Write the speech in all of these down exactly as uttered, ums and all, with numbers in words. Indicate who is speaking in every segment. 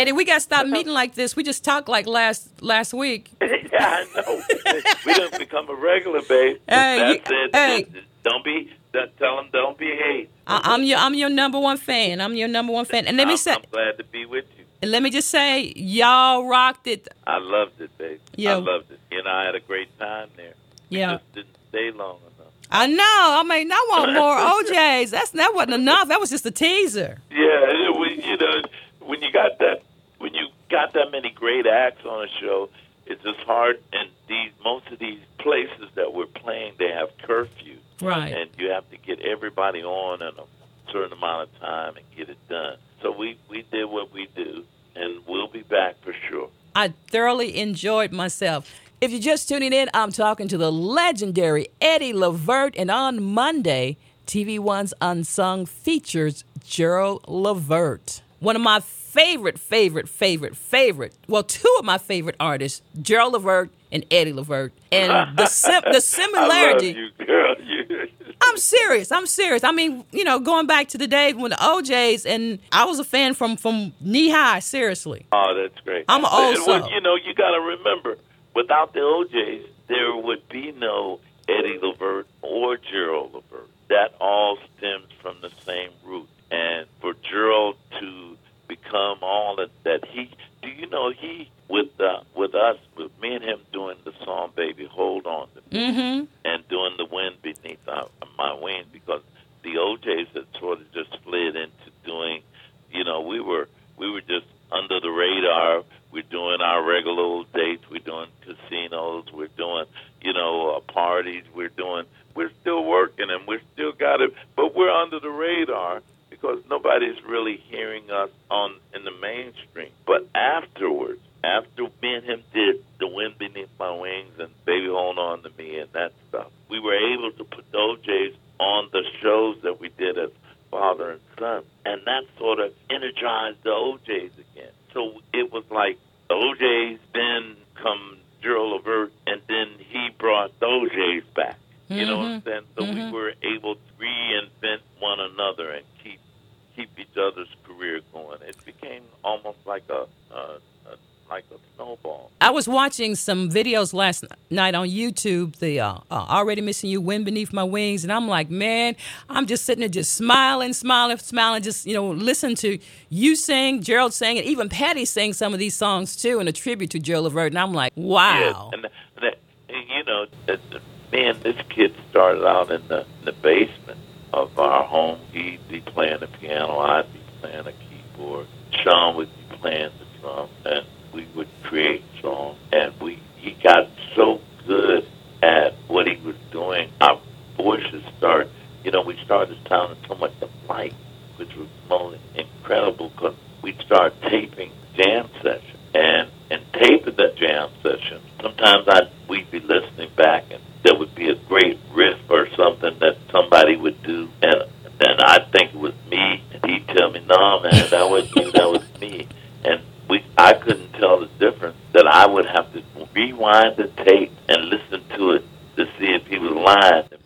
Speaker 1: Eddie, we got to stop meeting like this. We just talked like last last week.
Speaker 2: Yeah, I know. We done become a regular, babe.
Speaker 1: Hey,
Speaker 2: That's
Speaker 1: you,
Speaker 2: it.
Speaker 1: hey.
Speaker 2: Don't be. Tell them don't be hate.
Speaker 1: I, I'm your I'm your number one fan. I'm your number one fan. And let me
Speaker 2: I'm,
Speaker 1: say,
Speaker 2: I'm glad to be with you.
Speaker 1: and let me just say, y'all rocked it.
Speaker 2: I loved it, babe.
Speaker 1: Yeah.
Speaker 2: I loved it. You know, I had a great time there. We
Speaker 1: Yeah.
Speaker 2: just didn't stay long enough.
Speaker 1: I know. I mean, I want more O Js. That's that wasn't enough. That was just a teaser.
Speaker 2: Yeah, it, we, you know, when you got that, when you got that many great acts on a show, it's just hard. And these most of these places that we're playing, they have curfew,
Speaker 1: Right.
Speaker 2: and you have to get everybody on in a certain amount of time and get it done. So we we did what we do, and we'll be back for sure.
Speaker 1: I thoroughly enjoyed myself. If you're just tuning in, I'm talking to the legendary Eddie Levert, and on Monday, T V One's Unsung features Gerald Levert. One of my favorite, favorite, favorite, favorite, well, two of my favorite artists, Gerald Levert and Eddie Levert. And the sim- the similarity...
Speaker 2: I love you, girl. You.
Speaker 1: I'm serious. I'm serious. I mean, you know, going back to the days when the O Js, and I was a fan from, from knee high, seriously.
Speaker 2: Oh, that's great.
Speaker 1: I'm an old
Speaker 2: And, well,
Speaker 1: soul.
Speaker 2: you know, you got to remember, without the O Js, there would be no Eddie Levert or Gerald Levert. That all stems from the same root. And for Gerald to become all that, that he, do you know, he, with uh, with us, with me and him doing the song Baby Hold On to Me,
Speaker 1: Mm-hmm.
Speaker 2: and doing The Wind Beneath our, My Wings, because the O Js had sort of just slid into doing, you know, we were we were just under the radar. We're doing our regular old dates. We're doing casinos. We're doing, you know, uh, parties. We're doing, we're still working, and we're still got it, but we're under the radar because nobody's really hearing us on in the mainstream. But afterwards, after me and him did The Wind Beneath My Wings and Baby Hold On to Me and that stuff, we were able to put the O Js on the shows that we did as father and son, and that sort of energized the O Js again. So it was like the O Js, then come Gerald Levert, and then he brought the O Js back. You mm-hmm. know what I'm saying? So
Speaker 1: mm-hmm.
Speaker 2: we were able to reinvent one another and keep keep each other's career going. It became almost like a, a, a like a snowball.
Speaker 1: I was watching some videos last night on YouTube, the uh, uh, Already Missing You, Wind Beneath My Wings, and I'm like, man, I'm just sitting there just smiling, smiling, smiling, just, you know, listen to you sing, Gerald sing, and even Patty sang some of these songs, too, in a tribute to Gerald Levert, and I'm like, wow.
Speaker 2: Yeah, and, that, and you know, that, man, this kid started out in the, in the basement of our home. He'd be playing the piano, I'd be playing a keyboard, Sean would be playing the drum, and we would create songs, and we he got so good at what he was doing. Our voices started, you know, we started sounding so much alike, which was most incredible because we'd start taping jam sessions, and and taping the jam sessions. Sometimes I we'd be listening back, and there would be a great riff or something that somebody would do, and then I'd think it was me, and he'd tell me, "No, man, that wasn't you, that was me," and we I couldn't tell the difference. That I would have to rewind the tape and listen to it to see if he was lying to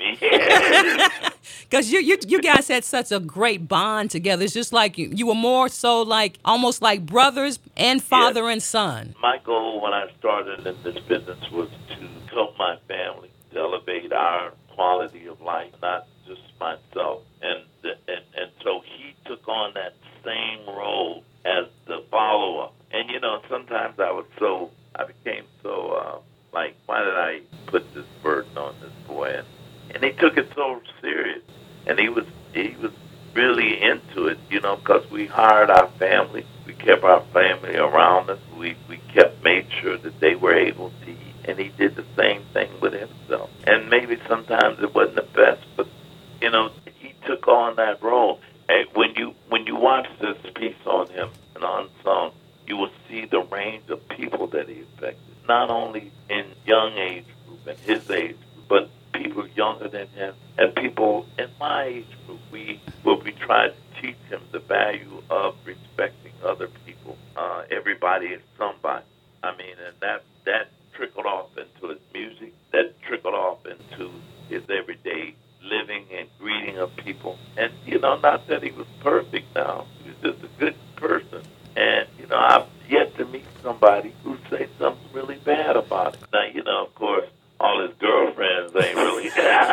Speaker 2: me.
Speaker 1: Because you, you you guys had such a great bond together. It's just like you, you were more so like, almost like brothers and father
Speaker 2: Yes.
Speaker 1: and son.
Speaker 2: My goal when I started in this business was to help my family, to elevate our quality of life, not just myself. And, the, and, and so he took on that same role as the follow-up. And, you know, sometimes I was so, I became so, uh, like, why did I put this burden on this boy? And, and he took it so serious. And he was, he was really into it, you know, because we hired our family. We kept our family around us. We, we kept, made sure that they were able to eat. And he did the same thing with himself. And maybe sometimes it wasn't the best, but, you know, he took on that role. And when you, when you watch this piece on him, and Unsung, you will see the range of people that he affected, not only in young age group and his age group, but people younger than him and people in my age group. We will be trying to teach him the value of respecting other people. Uh, everybody is somebody. I mean, and that that trickled off into his music. That trickled off into his everyday living and greeting of people. And, you know, not that he was perfect now. He was just a good person. And, you you know, I've yet to meet somebody who say something really bad about it. Now, you know, of course, all his girlfriends ain't really.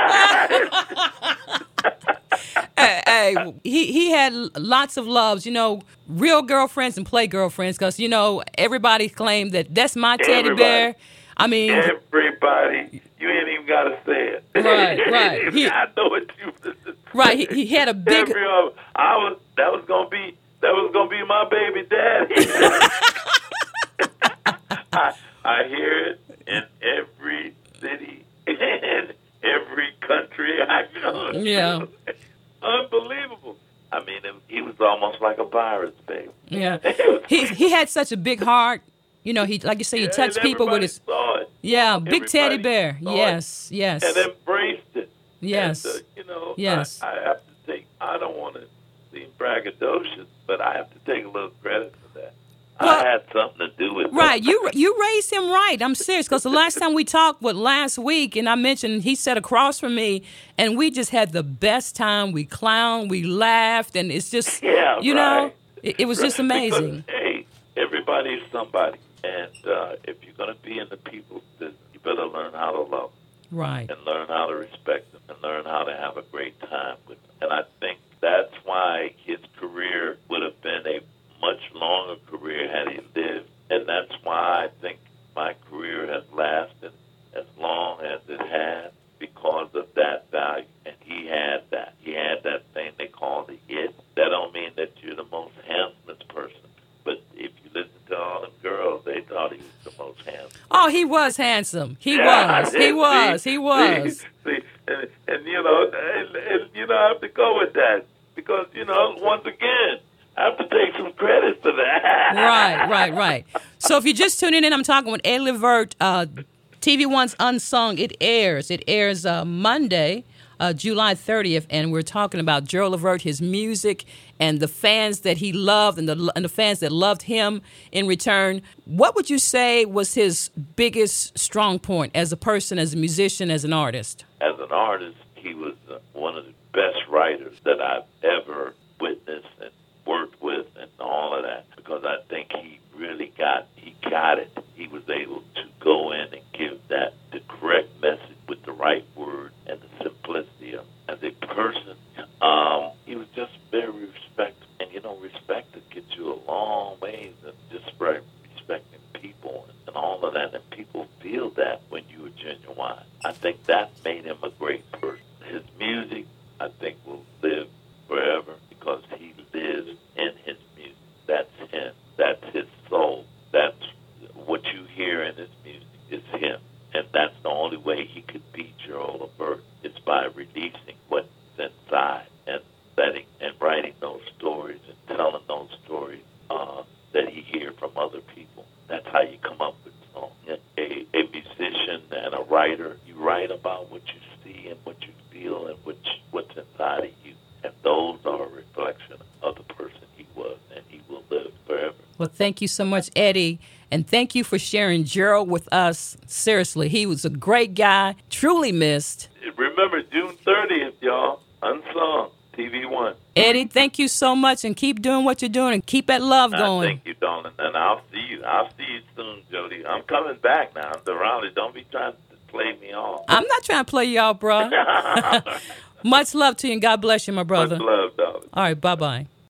Speaker 1: hey, hey, he he had lots of loves, you know, real girlfriends and play girlfriends, because you know everybody claimed that that's my teddy
Speaker 2: Everybody.
Speaker 1: bear. I mean,
Speaker 2: everybody, you ain't even got to say it.
Speaker 1: Right, right. He,
Speaker 2: I know what you.
Speaker 1: Right, he, he had a big.
Speaker 2: Every, uh, I was that was gonna be that was gonna be my baby daddy. I I hear it in every city, in every country I go.
Speaker 1: Yeah.
Speaker 2: Unbelievable. I mean, it, he was almost like a virus, baby.
Speaker 1: Yeah. he he had such a big heart. You know, he like you say, he
Speaker 2: Yeah,
Speaker 1: touched
Speaker 2: and
Speaker 1: people with his.
Speaker 2: Saw it.
Speaker 1: Yeah, big teddy
Speaker 2: Everybody
Speaker 1: bear.
Speaker 2: saw
Speaker 1: Yes,
Speaker 2: it
Speaker 1: yes.
Speaker 2: And embraced it.
Speaker 1: Yes.
Speaker 2: And, uh, you know,
Speaker 1: yes.
Speaker 2: I, I have to take. I don't want to seem braggadocious, but I have to take a little credit for that.
Speaker 1: Well,
Speaker 2: I had something to do with it.
Speaker 1: Right, you you raised him right. I'm serious, because the last time we talked was last week, and I mentioned he sat across from me, and we just had the best time. We clowned, we laughed, and it's just,
Speaker 2: yeah,
Speaker 1: you
Speaker 2: right.
Speaker 1: know, it, it was just
Speaker 2: Right.
Speaker 1: amazing.
Speaker 2: Because, hey, everybody's somebody, and uh, if you're going to be in the people's business, you better learn how to love them.
Speaker 1: Right.
Speaker 2: And learn how to respect them, and learn how to have a great time with them. And I think that's why his career would have been a much longer career had he lived. And that's why I think my career has lasted as long as it has, because of that value. And he had that. He had that thing they call the it. That don't mean that you're the most handsomest person. But if you listen to all them girls, they thought he was the most handsome.
Speaker 1: Oh, he was handsome. He
Speaker 2: Yeah,
Speaker 1: was. He was.
Speaker 2: see,
Speaker 1: He was.
Speaker 2: See, see, and, and you know, and, and, you know, I have to go with that because, you know, once again, I have to take some credit for that.
Speaker 1: Right, right, right. So if you're just tuning in, I'm talking with Eddie Levert, uh, T V One's Unsung. It airs. It airs uh, Monday, uh, July thirtieth, and we're talking about Gerald Levert, his music, and the fans that he loved, and the and the fans that loved him in return. What would you say was his biggest strong point as a person, as a musician, as an artist?
Speaker 2: As an artist, he was uh, one of the best writers that I've ever witnessed and worked with and all of that, because I think he really got, he got it. He was able to go in and give that, the correct message with the right word and the simplicity of as a person. Um, he was just very respectful. And, you know, respect gets you a long ways, and just right, respecting people and, and all of that. And people feel that when you are genuine. I think that made him a great person. His music, I think, will live forever because he lives in his music. That's him. That's his soul. That's what you hear in his music is him. And that's the only way he could be Gerald Levert, is by releasing what's inside and letting and writing those stories and telling those stories uh, that he hear from other people. That's how you come up with songs. A, a musician and a writer, you write about what you see and what you feel and what you, what's inside of you. And those are a reflection of the person he was, and he will live forever.
Speaker 1: Well, thank you so much, Eddie. And thank you for sharing Gerald with us. Seriously, he was a great guy, truly missed.
Speaker 2: Remember, June thirtieth, y'all, Unsung, T V One.
Speaker 1: Eddie, thank you so much, and keep doing what you're doing, and keep that love going.
Speaker 2: Uh, thank you, darling. And I'll see you. I'll see you soon, Jody. I'm coming back now to Raleigh. Don't be trying to play me off.
Speaker 1: I'm not trying to play you out, bro. Much love to you, and God bless you, my brother.
Speaker 2: Much love, darling.
Speaker 1: All right, bye-bye.